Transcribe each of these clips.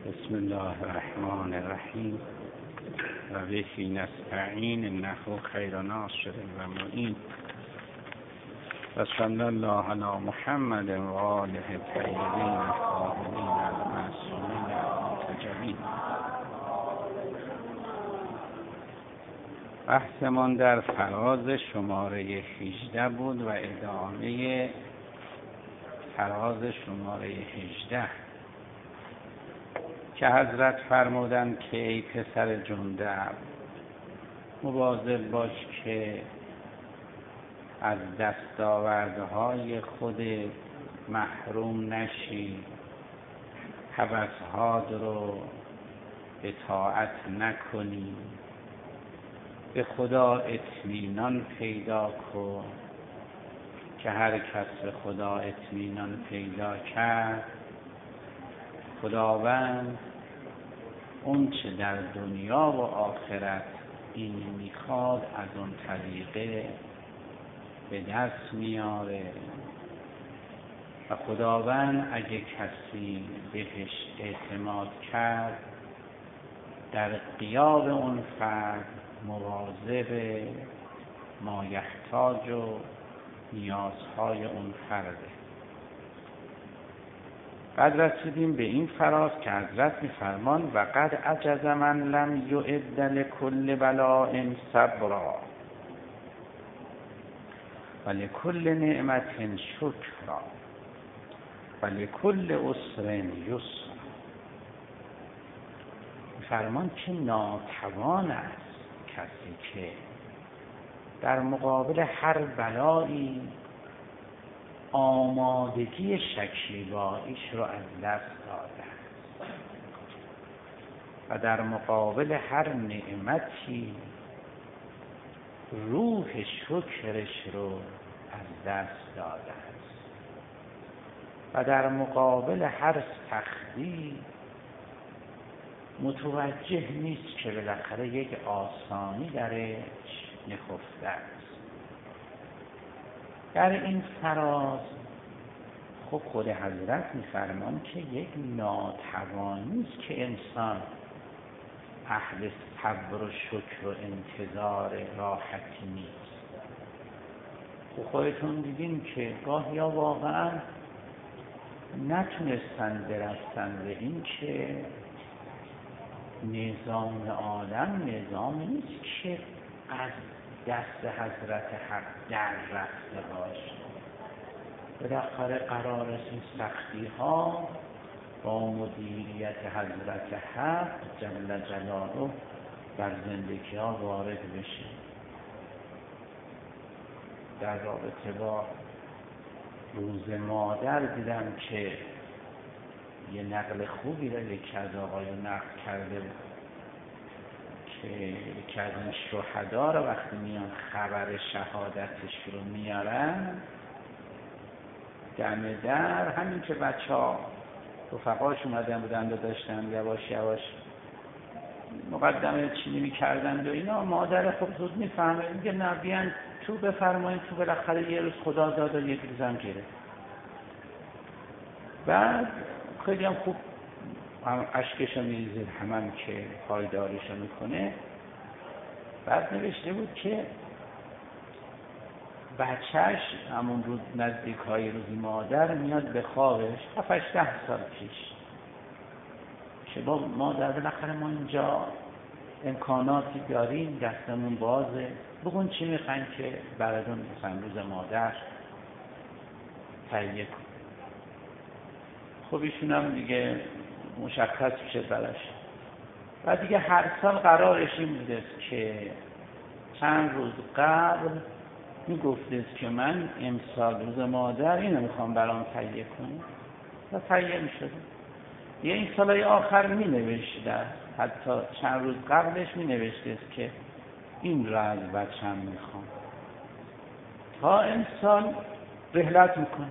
بسم الله الرحمن الرحیم و بهی نستعین انه خیر ناصر و معین و صلی الله علی محمد و آله الطیبین الطاهرین المعصومین المنتجبین. بحثمان در فراز شماره 18 بود و ادامه فراز شماره 18 که حضرت فرمودند که ای پسر جندب مواظب باش که از دستاوردهای خود محروم نشی، هوس‌هات رو اطاعت نکنی، به خدا اطمینان پیدا کن که هر کس به خدا اطمینان پیدا کرد خداوند اون چه در دنیا و آخرت این میخواد از اون طریقه به دست میاره و خداوند اگه کسی بهش اعتماد کرد در غیاب اون فرد مواظب ما یحتاج و نیازهای اون فرده. بعد رسیدیم به این فراز که حضرت می‌فرمان و قد عجز من لم یعد لکل بلاء صبرا و لکل نعمت شکرا و لکل عسر یسرا. فرمان که ناتوان است کسی که در مقابل هر بلایی آمادگی شکیباییش رو از دست داده است و در مقابل هر نعمتی روح شکرش رو از دست داده است و در مقابل هر سختی متوجه نیست که بالاخره یک آسانی درش نهفته است. در این فراز خود حضرت می‌فرمان که یک ناتوانی است که انسان اهل صبر و شکر و انتظار راحتی نیست. خودتون دیدین که گاهی واقعا نتونستن برسن به این که نظام عالم نظامی نیست که از دست حضرت حق در رفته باشه. بالاخره قرار است این سختی ها با مدیریت حضرت حق جل جلاله بر زندگی ها وارد بشه. در رابطه با روز مادر دیدم که یه نقل خوبی را یکی از آقایون نقل کرده بود که یکی از این شهدا رو وقتی میان خبر شهادتش رو میارن دم در، همین که بچه ها رفقاش اومدن بودن و داشتن یواش یواش مقدمه چینی میکردن و اینا، مادر خب زود میفهمه میگه نه بیان تو بفرمایید تو، بالاخره یه روز خدا داد و یک روزم گرفت. بعد خیلی هم خوب اشکشو میریزه همم که پایدارشو میکنه. بعد نوشته بود که بچهش همون روز نزدیک های روزی مادر میاد به خوابش 7-8 سال پیش که با مادر بالاخره ما اینجا امکاناتی داریم، دستمون بازه، بگون چی میخواین که براتون مثلا روز مادر تهیه کن. خب ایشون هم دیگه مشخص میشه براش. و دیگه هر سال قرارش این بوده که چند روز قبل میگفته که من امسال روز مادر اینو میخوام برام تهیه کنم و تهیه میشده. یه این سالای آخر مینوشته، حتی چند روز قبلش مینوشته که این را از بچم میخوام، تا امسال رحلت میکنه.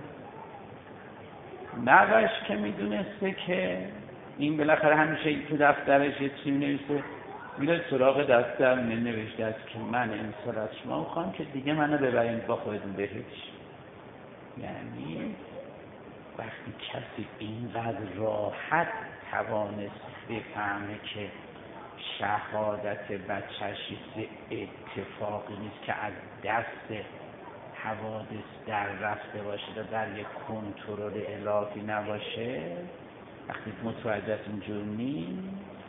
نوش که میدونسته که این بالاخره همیشه تو دفترش یه چیزی نوشته، میره سراغ دفتر نوشته است که من امسال از شما میخوام که دیگه منو ببرید با خودتون بهش. یعنی وقتی کسی اینقدر راحت توانست بفهمه که شهادت بچه‌ش اتفاقی نیست که از دست حوادث در رفته باشه و در یک کنترل الهی نباشه، وقتی متوجه اینجور نیست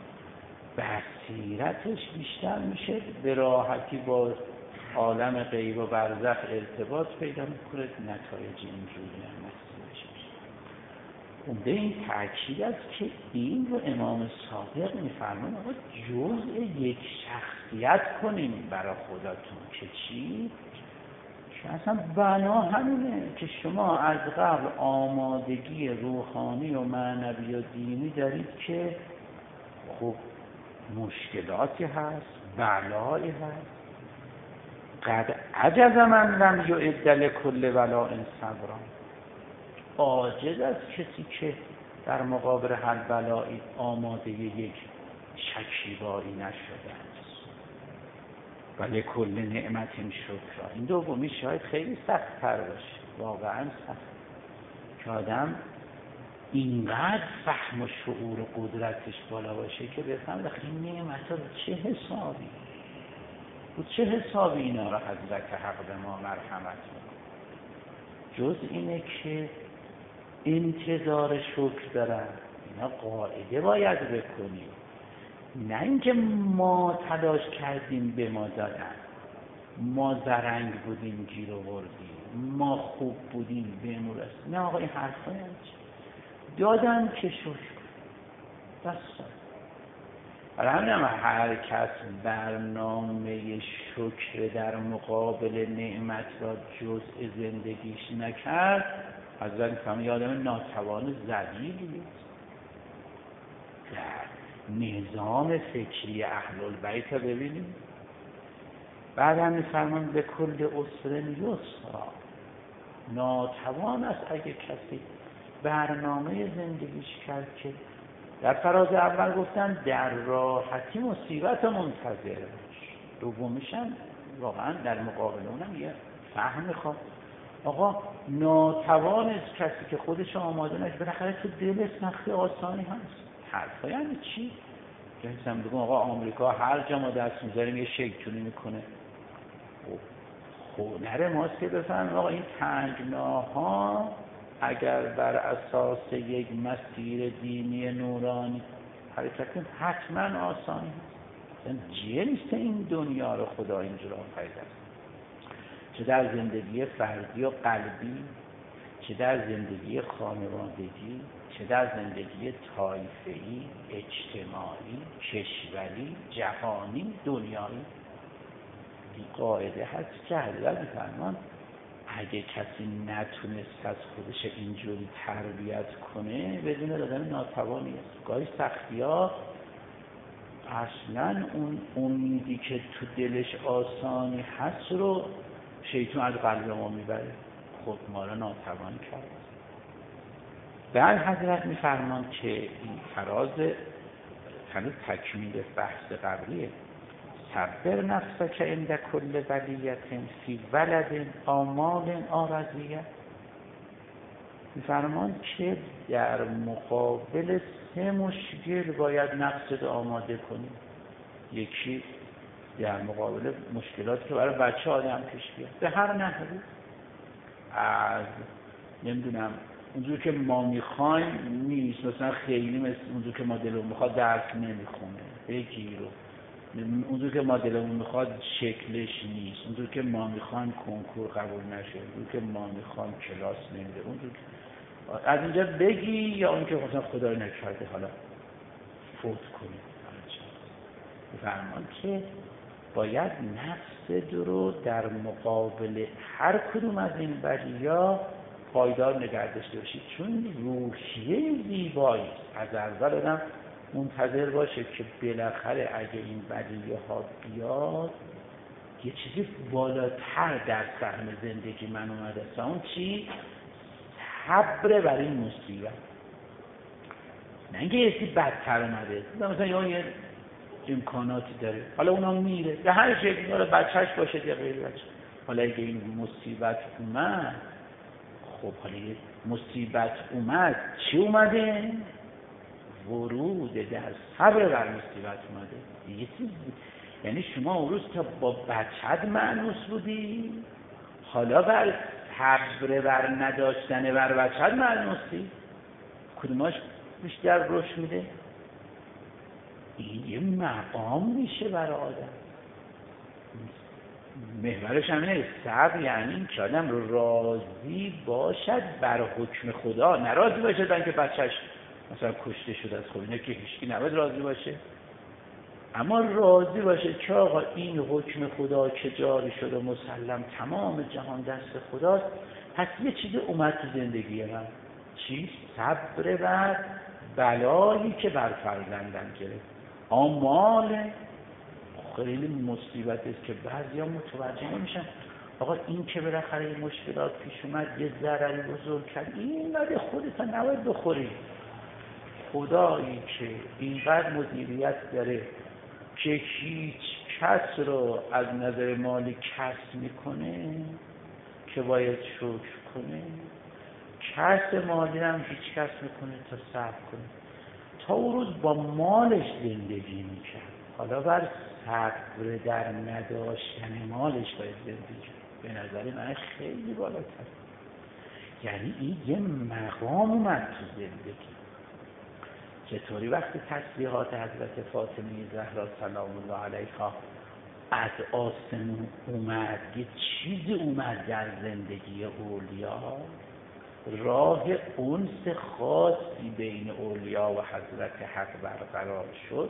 بصیرتش بیشتر میشه، به راحتی با عالم غیب و برزخ ارتباط پیدا میکنه، نتایج اینجوری هم نصیبش میشه. عمده این تأکید است که این رو امام صادق میفرمان آقا جزء یک شخصیت کنیم برای خداتون که چی؟ که اصلا بنا همینه که شما از قبل آمادگی روحانی و معنوی و دینی دارید که خب مشکلاتی هست، بلایی هست. قد عجز من لم یعد لکل بلاء صبرا، عاجز است کسی که در مقابل هر بلایی آماده یک شکیبایی نشده است. و لکل نعمت شکر. این دومی شاید خیلی سخت تر باشه، واقعا سخت، که آدم اینقدر فهم و شعور و قدرتش بالا باشه که بفهم این نعمت ها چه حسابی و چه حسابی اینا را حضرت حق به ما مرحمت میکنه. جز اینه که انتظار شکر دارن، اینا قاعده باید بکنیم، نه اینکه ما تلاش کردیم به ما دادن، ما زرنگ بودیم گیر آوردیم، ما خوب بودیم به امور است. نه آقا این حرفا یعنی دادن که شکر بس. برای همین هر کس برنامه شکر در مقابل نعمت را جزء زندگیش نکرد، از این فهمی آدم ناتوان ذلیلی است. در نظام فکری اهل البیت ببینیم بعد هم می‌فرمان به کل عسر یسرا، ناتوان است اگه کسی برنامه زندگیش کرد که در فراز اول گفتن در راحتی مصیبت منتظر باش، دومیش هم واقعا در مقابل اونم یه فهم میخواد. آقا ناتوان است کسی که خودش آماده نشه، بالاخره تو دل سختی آسانی هست. حرفا یعنی چی؟ که هم بگم آقا آمریکا هر جا ما دست میذاریم یه شیطونی میکنه. هنر ماست که بفهمیم آقا این تنگناها اگر بر اساس یک مسیر دینی نورانی حرکت کنیم حتما آسانی هست. جنس این دنیا رو خدا اینجور آفریده است، چه در زندگی فردی و قلبی، چه در زندگی خانوادگی، چه در زندگی طایفه‌ای، اجتماعی، کشوری، جهانی، دنیایی. این قاعده هست که حضرت می‌فرمان اگه کسی نتونست از خودش اینجوری تربیت کنه بدون دادن ناتوانی است. گاهی سختی‌ها اصلا اون امیدی که تو دلش آسانی هست رو شیطان از قلب ما میبره، خود ما رو ناتوان کرد. بعد حضرت میفرمان که این فراز هنوز تکمیل بحث قبلیه، صبر نفسک عند کل بلیة فی ولد آمال آرزیه. میفرمان که در مقابل 3 مشکل باید نفست آماده کنی. یکی در مقابل مشکلاتی که برای بچه آدم پیش بیاد به هر نحوی، از نمیدونم اونجور که ما میخوایم نیست، مثلا خیلی مثل اونجور که ما دلمون میخواد درس نمیخونه بگیرو، اونجور که ما دلمون میخواد شکلش نیست، اونجور که ما میخوایم کنکور قبول نشه، اونجور که ما میخوایم کلاس نمیده، اونجور از اینجا بگی یا اون که مثلا خدای نکرده حالا فوت کنی. فرمان که باید نفس رو در مقابل هر کدوم از این بلیا پایدار نگه داشته باشید، چون روحیه زیبایی از اول آدم منتظر باشه که بالاخره اگه این بلیه ها بیاد یه چیزی بالاتر در سهم زندگی من اومده است. اون چی؟ صبر برای این مصیبت، نه اینکه یه چیزی بدتر اومده مثلا یه امکاناتی داره حالا اونا میره به هر شکلی، حالا بچهش باشه یا غیر بچه، حالا اگه این مصیبت اومد، خب حالا یه مصیبت اومد چی اومده؟ ورود در صبر بر مصیبت اومده. یه چیز یعنی شما اون روز تا با بچت مأنوس بودی، حالا بر صبر بر نداشتن بر بچت مأنوسی. کدوماش بیشتر رشد میده؟ این یه مقام میشه برای آدم. محورش همینه، صبر یعنی این که آدم راضی باشد بر حکم خدا، نه راضی باشد برای که بچهش مثلا کشته شده از. خب اینه که هیچکی نباید راضی باشه، اما راضی باشه که آقا این حکم خدا که جاری شده مسلم تمام جهان دست خداست، پس یه چیزی اومد تو زندگی من. چی؟ صبر بر بلایی که بر فرزندم گرفت. آمال خیلی مصیبت است که بعضیا متوجه نمیشن. آقا این که بالاخره این مشکلات پیش اومد، یه ضرری بزرگ کرد، این نده خودت نباید بخوری. خدایی که اینقدر مدیریت داره که هیچ کس رو از نظر مالی کس میکنه که باید شکر کنه، کس مالی هم هیچ کس میکنه تا صبر کنه. تا اون روز با مالش زندگی میکرد، حالا بر صبر در نداشتن مالش باید زندگی. به نظر من خیلی بالاتر. یعنی این یه مقام اومد تو زندگی. چطوری وقتی تسبیحات حضرت فاطمه زهرا سلام الله علیها از آسمون اومد، یه چیزی اومد در زندگی اولیا، راه انس خاصی بین اولیا و حضرت حق برقرار شد.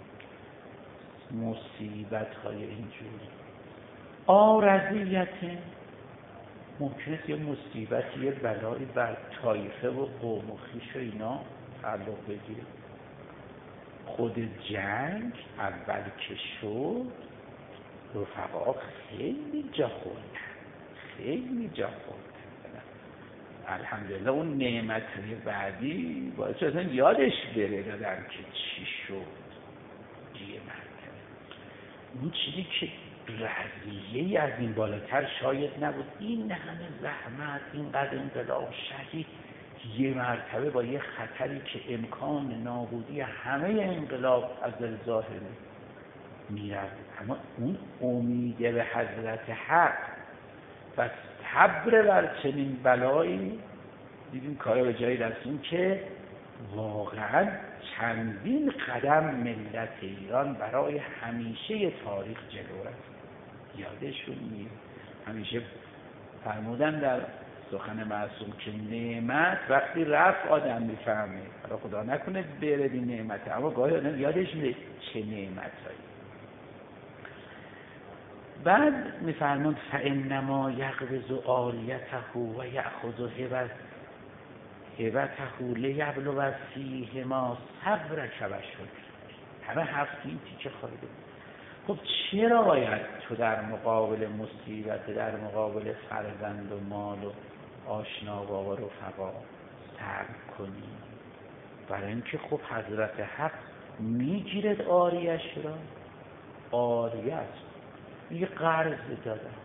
مصیبت های اینجوری آرزیت ممکنه یه مصیبتی، یه بلایی بر طایفه و قوم و خویش و اینا تعلق بگیره. خود جنگ اول که شد رفقا خیلی جا خوردن، خیلی جا خوردن. الحمدلله اون نعمتهای بعدی باید شد اصلا یادش بره دادم که چی شد. یه مرتبه اون چیزی که رضیه از این بالاتر شاید نبود، این همه زحمت، اینقدر انقلاب شدید، یه مرتبه با یه خطری که امکان نابودی همه انقلاب از دل ظاهر میرد، اما اون امیده به حضرت حق و صبر بر چنین بلایی دیدیم کارا به جایی رسیم که واقعا چندین قدم ملت ایران برای همیشه تاریخ جلو رفت. یادشون میاد همیشه فرمودن در سخن معصوم که نعمت وقتی رفت آدم میفهمه، حالا خدا نکنه بره این نعمت، اما گاهی آدم یادش میاد چه نعمتایی. بعد میفرمود فانما یقبض عالیته و یأخذ هبته لیبلو فیهما صبرک و شکرک. همه هفتین تیکه خواهده. خب چرا باید تو در مقابل مصیبت، در مقابل فرزند و مال و آشنا و رفقا صبر کنی؟ برای اینکه خب حضرت حق میگیرد عاریش را. عاریه است، یه قرض داده است.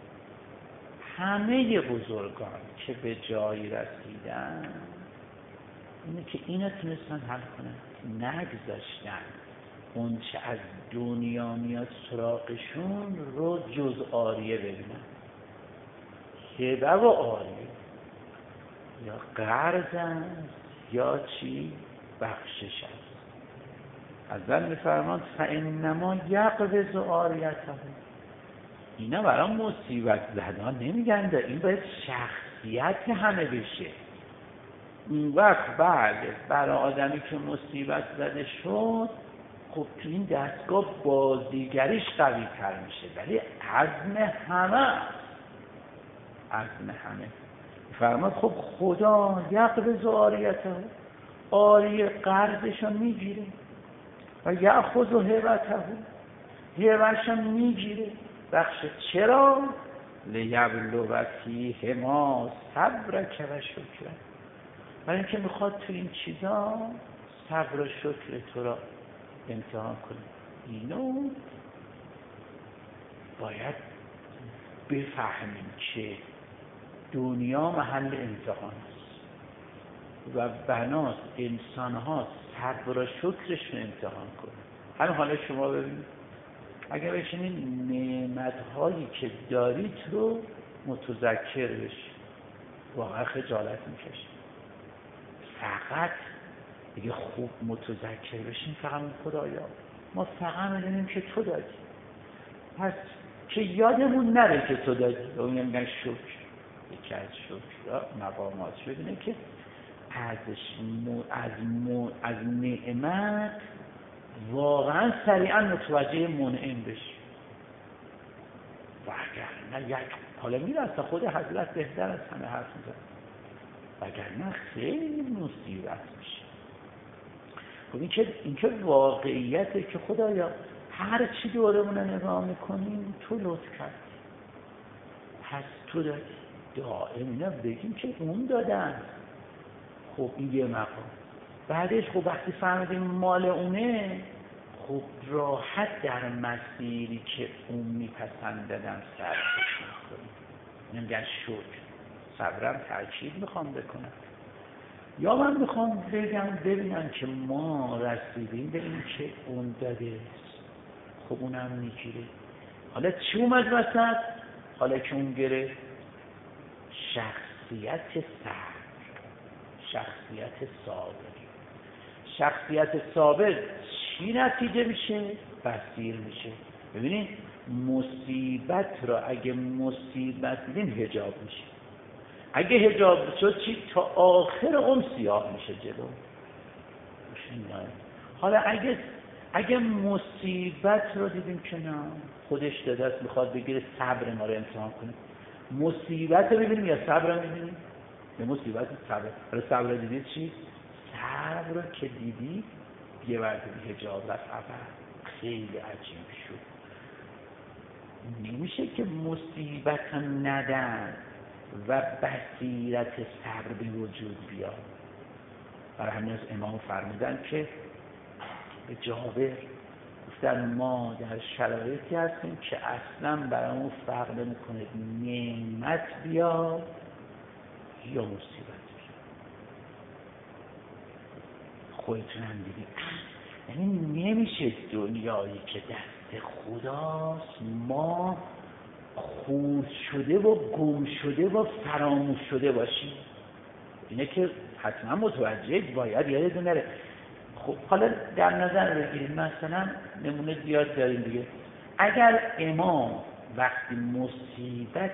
همه بزرگان که به جایی رسیدن اینه که اینو تونستن حل کنن، نگذاشتن اون چه از دنیا میاد سراغشون رو جز عاریه ببینن. هبه و عاریه یا قرض است یا چی؟ بخشش است. حضرت میفرماد فانما یقبض عاریته. اینا برای مصیبت زدن نمیگن، این باید شخصیت همه بشه. اون وقت بعد برای آدمی که مصیبت زده شد، خب تو این دستگاه بازیگریش قوی تر میشه، ولی عزم همه، عزم همه. فرماد خب خدا یقبض عاریته، عاریه قرضشو میگیره و یأخذ هبته، هبهشو میگیره، بخش. چرا؟ لیبلو فیهما صبرک و شکرک. برای اینکه میخواد تو این چیزا صبر و شکر تو را امتحان کنه. اینو باید بفهمیم که دنیا محل امتحان است و بناست انسان ها صبر و شکرش رو امتحان کنه. همین حالا شما ببینید اگر بشینید نعمت‌هایی که دارید رو متذکر بشید واقعا خجالت میکشید. فقط دیگه خوب متذکر بشین فقط خدایا ما فقط میدونیم که تو دادی، پس که یادمون نره که تو دادی. و اون میگن شکر. یکی از شکر مقامات ببینه که از نعمت واقعا سریعا متوجه منعم بشی. وگرنه حالا میرسه خود حضرت بهتر از همه حرف میزن، وگرنه خیلی مصیبت میشه. خب این که واقعیته که خدایا هر چی دورمون رو نگاه میکنیم تو لطف کردی، پس تو دادی. دائم اینا بگیم که اون دادن. خب این یه مقام. بعدش خب وقتی فهمیدیم مال اونه، خب راحت در مسیری که اون میپسنددم صرفش میکنیم. نمیگن شکر. صبرم تأکید میخوام بکنم. یا من میخوام بگم ببینم که ما رسیدیم به این که اون داده، خب اونم میگیره. حالا چی اومد وسط؟ حالا که اون گرفت شخصیت صبر، شخصیت صابر. شخصیت صابر چی نتیجه میشه؟ بصیر میشه. ببینید مصیبت را اگه مصیبت دیدین حجاب میشه. اگه حجاب شد چی؟ تا آخر اون سیاه میشه جلو. حالا اگه مصیبت رو دیدیم که نه خودش داده است میخواد بگیره صبر ما رو امتحان کنه، مصیبت رو ببینیم یا صبر رو ببینیم؟ به مصیبت صبر. حالا صبر رو دیدید چی؟ صبر رو که دیدید یه وقتی حجاب رفت خیلی عجیب شد. نمیشه که مصیبت ندن و بصیرت صبر به وجود بیاد. برای همین از امام فرمودن که به جابر گفتن ما در شرایطی هستیم که اصلا برامون فرق نمیکنه نعمت بیاد یا مصیبت بیاد. خودتون هم دیدید یعنی نمیشه دنیایی که دست خداست ما خورد شده و گم شده و فراموش شده باشیم. اینه که حتما متوجه باید یادتون نره. خب حالا در نظر بگیرید مثلا نمونه زیاد داریم دیگه. اگر امام وقتی مصیبت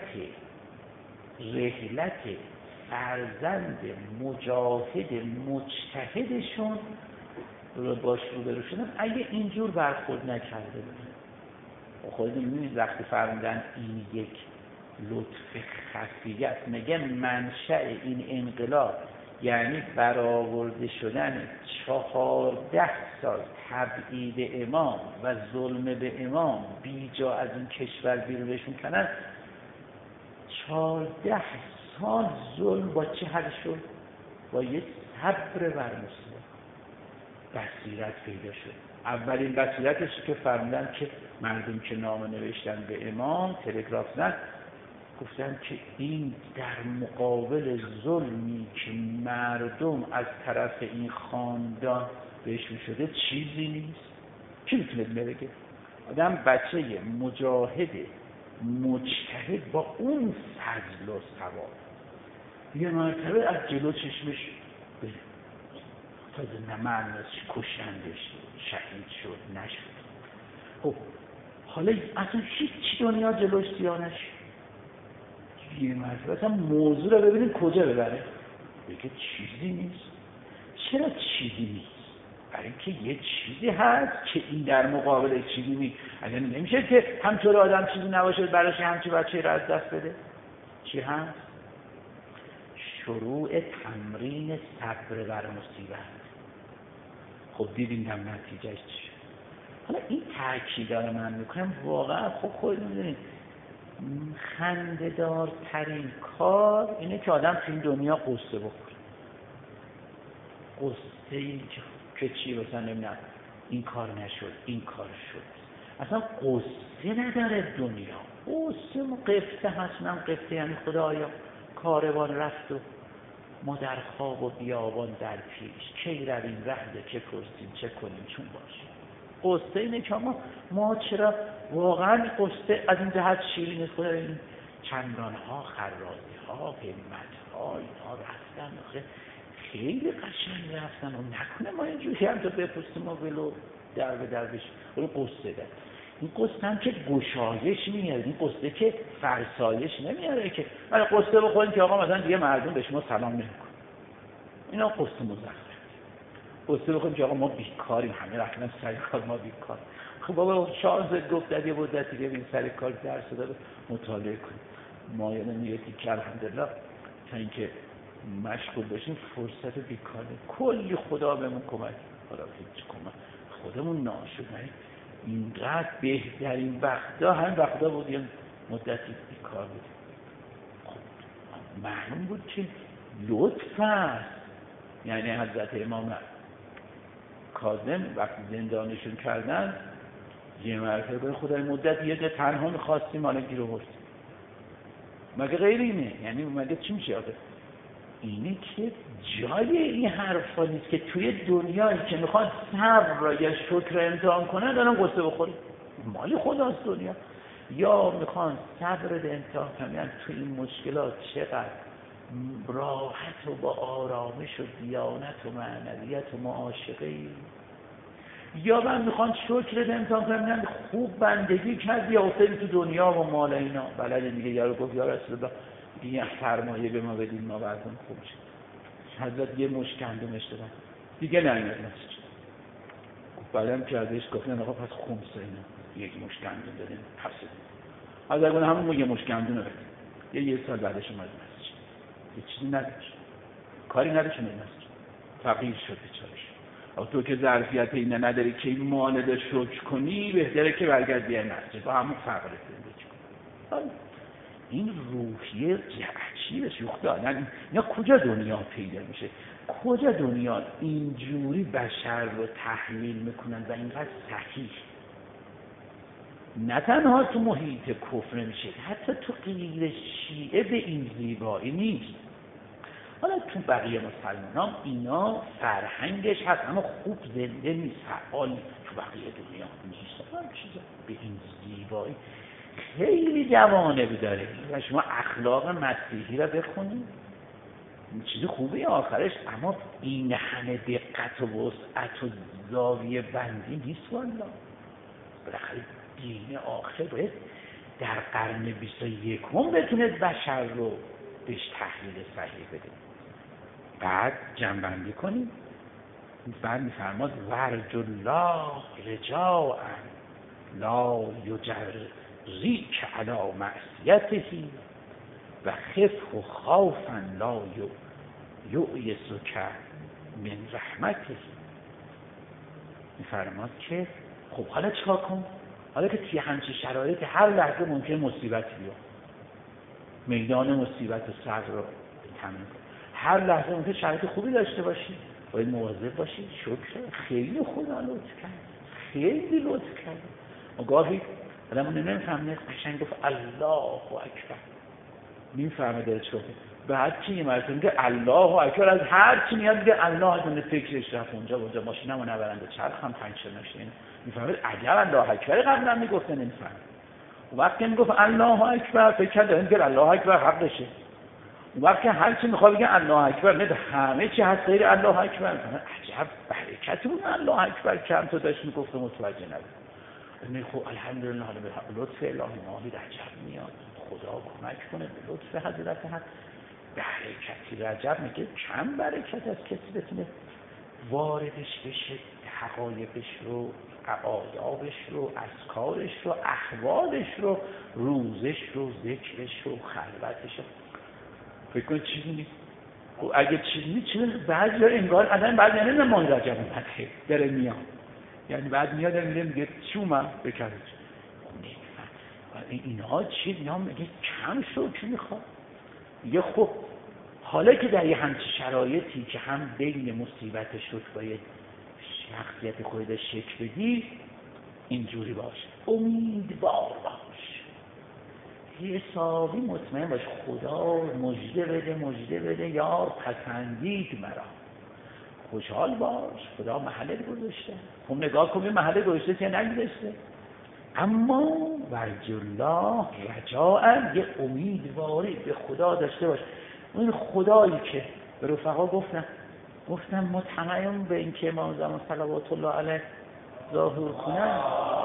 رحلت فرزند مجاهد مجتهدشون رو باش روبرو شدن اگه اینجور برخورد نکرده بودن، خودتون می‌بینید وقتی فرمودن این یک لطف خفی است، میگه منشأ این انقلاب یعنی برآورده شدن 14 سال تبعید امام و ظلم به امام بیجا از این کشور بیرونشون کنن. 14 سال ظلم با چه حل شد؟ با یک صبر بر مصیبت بصیرت پیدا شد. اولین بصیرتش که فرمودن که مردم که نامه نوشتن به امام تلگراف زدن گفتن که این در مقابل ظلمی که مردم از طرف این خاندان بهش میشده چیزی نیست. کی میتونه بگه؟ آدم بچه مجاهد مجتهد با اون فضل و ثواب یه مرتبه از جلو چشمش تازه نمعناش کشندش شهید شد نشد. خب حالا اصلا چی دنیا جلوش سیاه نشد؟ یه مرتبه اصلا موضوع رو ببینید کجا ببره؟ بگه چیزی نیست. چرا چیزی نیست؟ برای اینکه یه چیزی هست که این در مقابل چیزی نیست. اصلا نمیشه که همطور آدم چیزی نباشه براش همچی بچه رو از دست بده. چی هست؟ شروع تمرین صبر بر مصیبت. خب دیدیم هم نتیجهش چیه. حالا این تأکیدا رو من میکنم واقعا خب خودتون میدونید خنده‌دارترین کار اینه که آدم تو این دنیا قصه بخوره. قصه ای که چی مثلا نمیدونم این کار نشد این کار شد. اصلا قصه نداره دنیا. قصه قصه هست. من قصه یعنی خدایا کاروان رفت و ما در خواب و بیابان در پیش، کی رویم رهده که پرسیم چه کنیم چون باشیم. قصه اینه که ما چرا واقعا قصه از این جهت شیرین است. خدا این چندان ها خرازی ها همت ها اینها رفتن آخه خیلی قشنگ رفتن و نکنه ما اینجوری هم تا بپرسیم ما ولو در به در بشیم. این قصه ده، این قصه هم که گشایش میاره، این قصه که فرسایش نمیاره که ولی قصه بخوریم که آقا مثلا دیگه مردم به شما سلام نمیکنن. اینا قصه مزخرف. قصه بخوریم که آقا ما بیکاریم، همه رفتن سر کار ما بیکار. خب بابا شانست گفت در یه مدتی که این سر کار درس داره مطالعه کنیم. ما یادم میاد که الحمدلله تا اینکه مشغول باشیم فرصت بیکاره کلی خدا بهمون کمک. حالا هیچ کمک خودمون ناشد اینقدر بهترین وقتا همین وقتا بود یه مدتی بیکار بود. خب معلوم بود که لطف است. یعنی حضرت امام کاظم وقتی زندانشون کردن یه مرتبه خدای مدت یه تنها می‌خواستیم حالا گیر آورد. مگه غیر اینه؟ یعنی مگه چی میشه آخه؟ اینه که جای این حرفا نیست که توی دنیایی که میخواد صبر را یا شکر امتحان کنه دارن قصه بخوری. مال خداست دنیا. یا میخوان صبر را امتحان کنن توی این مشکلات چقدر راحت و با آرامش و دیانت و معنویت و معاشقه، یا من میخوان شکر را امتحان کنن خوب بندگی کردی یا افتادی تو دنیا و مال اینا. بلده دیگه یارو گفت یا رسول الله یه فرمایه به ما بدین ما بعدم خوب شد. حضرت یه مشت گندمش دادن دیگه نمیاد مسجد. بعدم که ازش گفتن آقا پس خمسه اینا یک مشت گندم دادن حفظ. حضرت گفتن همون یه مشت گندم بدین. یه سال بعدش اومد مسجد. یه چیزی نداشت. کاری نداشت اومد مسجد. فقیر شد بیچاره‌اش. اما تو که ظرفیت اینا نداری که این مانع شکر کنی بهتره که برگردی بیای مسجد با همون فقر زندگی کن. این روحیه عجیبه شوخ دادن. اینا کجا دنیا پیدا میشه؟ کجا دنیا اینجوری بشر رو تحلیل میکنن و اینقدر صحیح؟ نه تنها تو محیط کفر میشه، حتی تو غیر شیعه به این زیبایی نیست. حالا تو بقیه مسلمان اینا فرهنگش هست اما خوب زنده نیست، فعال تو بقیه دنیا نیست. هم چیزا به این زیبایی خیلی جوانب داره و شما اخلاق مسیحی را بخونید چیز خوبی آخرش، اما این همه دقت و وسعت و زاویه بندی نیست. والله بالاخره دین آخر باید در قرن 21 بتونه بشر رو بهش تحلیل صحیح بده. بعد جمع‌بندی کنیم. بعد می‌فرماد ورج الله رجاء لا یجریک علی معصیته و خف خوفا لا یؤیسک من رحمته. می‌فرماد که خب حالا چیکار کنم؟ حالا که توی همچین شرایط هر لحظه ممکن مصیبت بیاد، میدان مصیبت و صبر رو تمام کن. هر لحظه ممکن شرایط خوبی داشته باشی، باید مواظب باشی. شکر خیلی خدا لطف کرد، خیلی لطف کرد. و گاهی آدم نمیفهمه قشنگ گفت الله اکبر، میفهمه داره چیکار کنه. بعد چی مرتبه میگه الله اکبر، از هر چی میاد میگه الله از فکرش رفت اونجا ماشینمو نبرنده چرخم پنچر نشه. میفهمه عجب الله اکبر قبلا میگفته نمیفهمه. اون وقت که میگفت الله اکبر فکر کرد اینکه الله اکبر حقشه. اون وقت که هر چی میخواد بگه الله اکبر، نه همه چی هست غیر الله اکبر. عجب برکتی بود الله اکبر کم تو داشت میگفت متوجه نبود. نه خب الحمدلله به لطف الهی ما رجب میاد، خدا کمک کنه به لطف حضرت حق. برکتی رجب میگه کم برکت از کسی بتونه واردش بشه، حقایقش رو، آدابش رو، اذکارش رو، احوالش رو، روزش رو، ذکرش رو، خلوتش رو. فکر کنید چیزی نیست. اگه چیزی نیست چیزی بعضی انگار آدم بعد یعنی نمان رجب اومده داره میاد، یعنی بعد میاد میگه چی اومد بکرد اینها چی؟ اینا میگه کم شو چی میخواد؟ میگه خب حالا که در یه همچین شرایطی که هم بین مصیبتش رو باید شخصیت خودت شکل بدی، اینجوری باش، امیدوار باش، حسابی مطمئن باش خدا مژده بده یار پسندید مرا. خوشحال باش خدا محله گذاشته. خب نگاه کن محله گذاشته یا نگذاشته، اما ورجالله رجاء یه امیدواری به خدا داشته باش. این خدایی که به رفقا گفتم مطمئن به این که امام زمان صلوات الله علیه ظاهر کنن،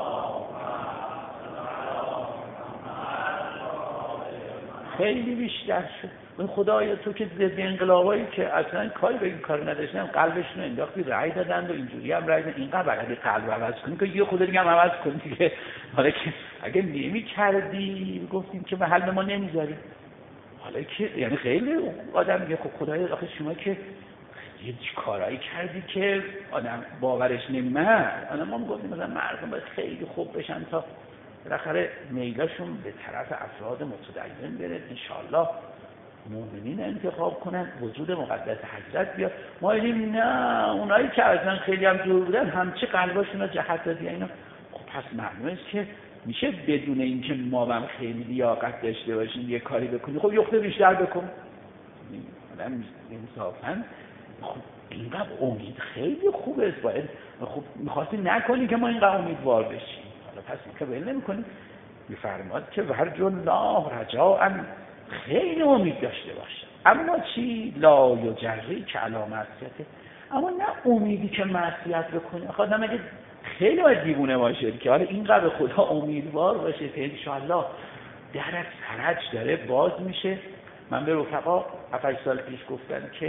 خیلی بیشتر شد. این خدای تو که ضد انقلابایی که اصلا کاری به این کار نداشتن قلبشون انداختی رأی دادن و اینجوری هم رأی دادن، اینقدر بلدی قلب عوض کنی که یه خود دیگه هم عوض کنی دیگه. حالا که اگه نمی کردی گفتیم که به حل ما نمیذاری، حالا که یعنی خیلی آدم میگه خب خدای آخه شما که یه کارایی کردی که آدم باورش نمیاد. آدم ما میگفتیم مثلا مردم باید خیلی خوب بشن تا بالاخره میلاشون به طرف افراد متدین بره، انشالله مومنین انتخاب کنن، وجود مقدس حضرت بیاد. ما دیدیم نه اونایی که اصلا خیلی هم دور بودن همچه قلباشون رو جهت دادی اینا. خب پس معلومه است که میشه بدون اینکه ما هم خیلی لیاقت داشته باشیم یه کاری بکنیم. خب یخته بیشتر بکن. آدم انصافا خب اینقدر امید خیلی خوبه، باید خب میخواستی نکنی که ما اینقدر امیدوار بشیم. حالا پس که ول نمی‌کنیم. میفرماد که ورجالله رجاء خیلی امید داشته باشه، اما چی؟ لا یجری که علی معصیته، اما نه امیدی که معصیت بکنی. آدم اگه خیلی باید دیوونه باشه که حالا اینقدر به خدا امیدوار باشه که انشاءالله در فرج داره باز میشه. من به رفقا 7 سال پیش گفتن که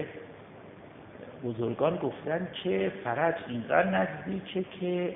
بزرگان گفتن که فرج اینقدر نزدیکه که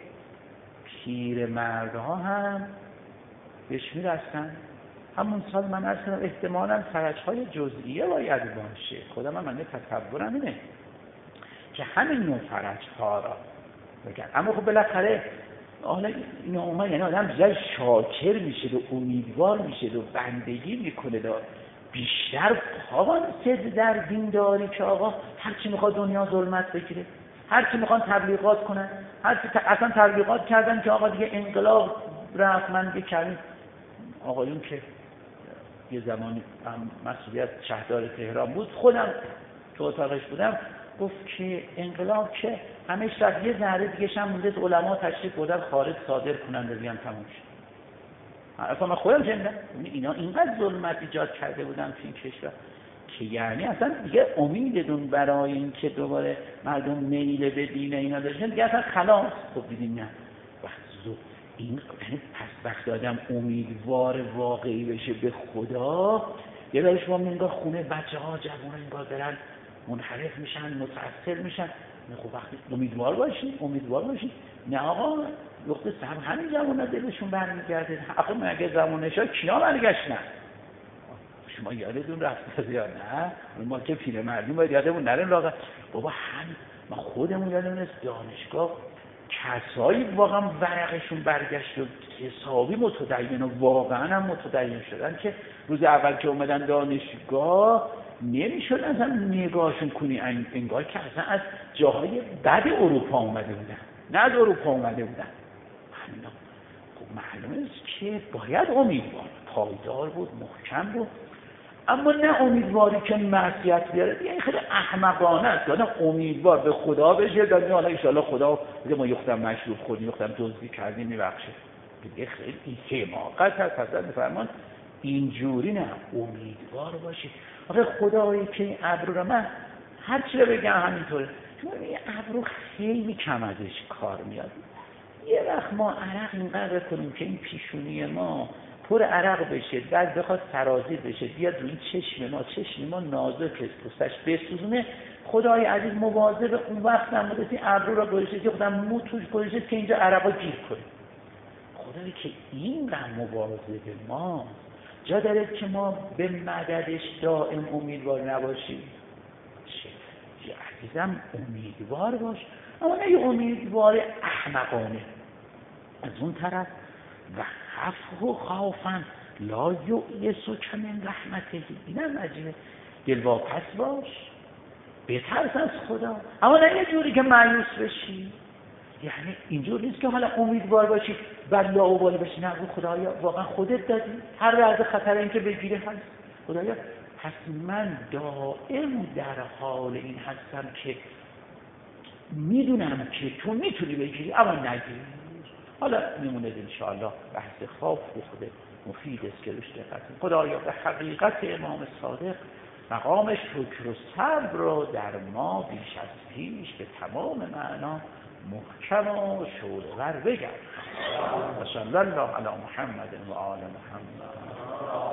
پیرمردها هم بهش میرسن. همون سال من اصلا احتمالاً فرج‌های جزئیه باید باشه. خدا من تصورم اینه که همین نوع فرج‌ها را بگن. اما خب بالاخره حالا اینا اومد یعنی آدم بیشتر شاکر میشه و امیدوار میشه و بندگی میکنه و بیشتر فاسد در دین داری که آقا هرچی میخواد دنیا ظلمت بگیره، هرچی میخوان تبلیغات کنن، اصلا تبلیغات کردن که آقا دیگه انقلاب رفت. من دیگه کردیم آقایون که یه زمانی مسئولیت شهردار تهران بود، خودم تو اتاقش بودم، گفت که انقلاب که همه شب یه ذره دیگه شم مونده علما تشریف بردن خارج صادر کنن بزیم تموم شد. اصلا من خودم شنیدم اینا اینقدر ظلمت ایجاد کرده بودن تو این کشور که یعنی اصلا دیگه امیدتون برای این که دوباره مردم میل به دین اینا داشتن دیگه اصلا خلاص. خب دیدیم نه این پس وقتی آدم امیدوار واقعی بشه به خدا، یه بار شما میگه خونه بچه‌ها جوونا انگار برن منحرف میشن متأثر میشن. خب وقتی امیدوار باشید نه آقا وقت سب همین جوونا دلشون برمیگرده. آخه مگه زمانشا کیا برگشتن؟ شما یادتون رفته یا نه؟ ما که پیرمردیم باید یادمون نره لاغر. بابا هم ما خودمون یادمون است دانشگاه کسایی واقعا ورقشون برگشت و حسابی متدین و واقعا هم متدین شدن که روز اول که اومدن دانشگاه نمیشد اصلا نگاهشون کنی انگار که اصلا از جاهای بد اروپا اومده بودن، نه از اروپا اومده بودن. خب معلومه است که باید امیدوار پایدار بود، محکم بود، اما نه امیدواری که معصیت بیاره. این خیلی احمقانه است. آدم امیدوار به خدا بشه دادیم حالا ان شاءالله خدا ما یختم مشروب خوردیم یختم دزدی کردیم میبخشه. دیگه خیلی حماقت هست. حضرت میفرمان اینجوری نه، امیدوار باشید. آخه خدایی که این ابرو رو من هر چی رو بگم همینطوره، چون این ابرو خیلی کم ازش کار میاد. یه وقت ما عرق اینقدر کنیم که این پیشونی ما پر عرق بشه، بعد بخواد سرازیر بشه بیاد روی چشم ما نازک پوستش بسوزونه. خدای عزیز مواظب اون وقت نمودسی ابرو را گذاشته که خودم مو توش گذاشته که اینجا عرقا گیر کنه. خدایی که این قدر مواظب ما جا داره که ما به مددش دائم امیدوار نباشیم. چه عزیزم امیدوار باش، اما نه یه امیدوار احمقانه. از اون طرف و خفه و خوفن لا یؤیسو که من رحمته، اینم عجیبه. دلواپس باش، بترس از خدا، اما نه یه جوری که مایوس بشی. یعنی اینجور نیست که حالا امیدوار باشی بر لاابالی باشی، نه خدایا واقعا خودت دادی، هر لحظه خطر این که بگیره هست خدایا. پس من دائم در حال این هستم که میدونم که تو میتونی بگیری اما نگیری. حالا میمونه انشاءالله بحث خواب خود مفید است که روش دقت کنیم. خدایا به حقیقت امام صادق مقام شکر و صبر رو در ما بیش از پیش به تمام معنا محکم و شعورور بگرد. و صلی الله علی محمد و آل محمد.